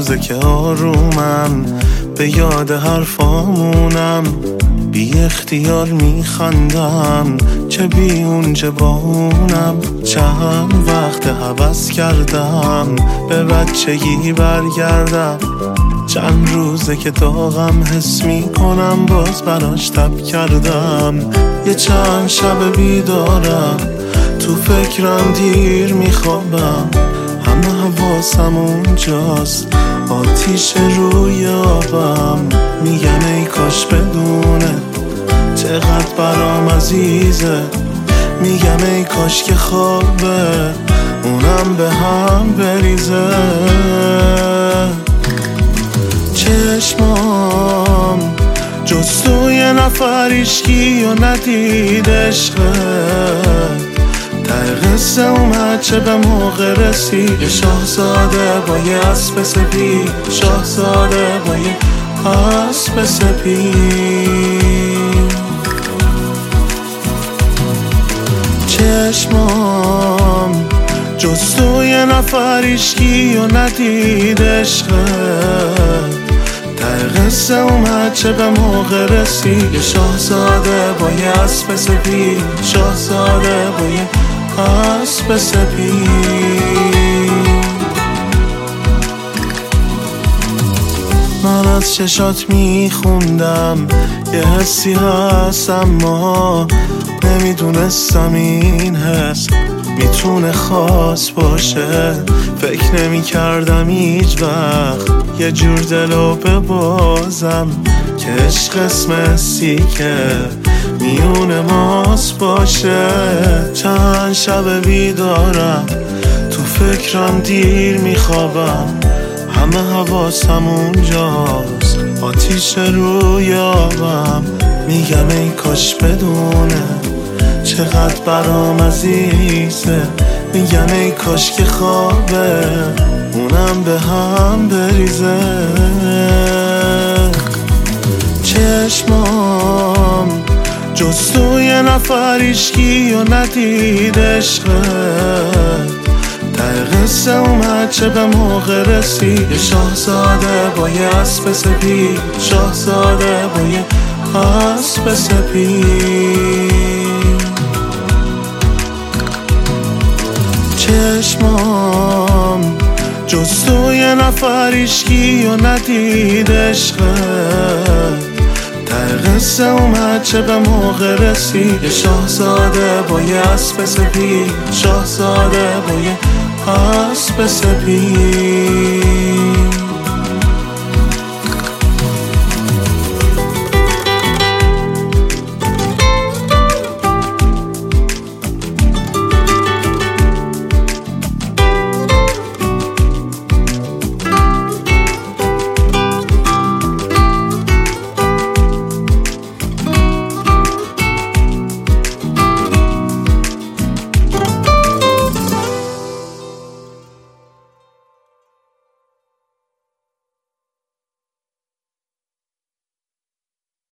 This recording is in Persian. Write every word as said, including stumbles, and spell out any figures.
روزه که آرومم به یاد حرفامونم، بی اختیار میخندم چه بی اونجا با اونم. چند وقت هوس کردم به بچگی برگردم، چند روزه که داغم حس میکنم باز براش تب کردم. یه چند شب بیدارم تو فکرم دیر میخوابم، همه حواسم اونجاست آتیش روی آبم. میگم ای کاش بدونه چقدر برام عزیزه، میگم ای کاش که خوابه اونم به هم بریزه. چشمام جز تو یه نفر عشقی و ندید عشقت، ته قصه اومد چه به موقع رسید. یه شاهزاده با یه اسب سپید، شاهزاده با یه اسب سپید. چشمام جز تو یه نفر عشقی و ندید عشقت، ته قصه اومد چه به موقع رسید. یه شاهزاده با یه اسب سپید، شاهزاده با یه اسب سپید. من از چشات میخوندم یه حسی هست، اما نمیدونستم این حس میتونه خاص باشه. فکر نمی کردم هیچ وقت یه جور دلو ببازم که عشق اسم حسی که میون ماست باشه. چند شب بیدارم تو فکرم دیر میخوابم، همه حواسم اونجاست آتیش روی آبم. میگم ای کاش بدونه چقدر برام عزیزه، میگم ای کاش که خوابه اونم به هم بریزه. چشمام جز تو یه نفر عشقی و ندید عشقت، ته قصه اومد چه به موقع رسید. یه شاهزاده با یه اسب سپید، شاهزاده با یه اسب سپید. چشمام جز تو یه نفر عشقی و ندید عشقت، ته قصه اومد چه به موقع رسید. یه شاهزاده با یه اسب سپید، شاهزاده با یه اسب سپید.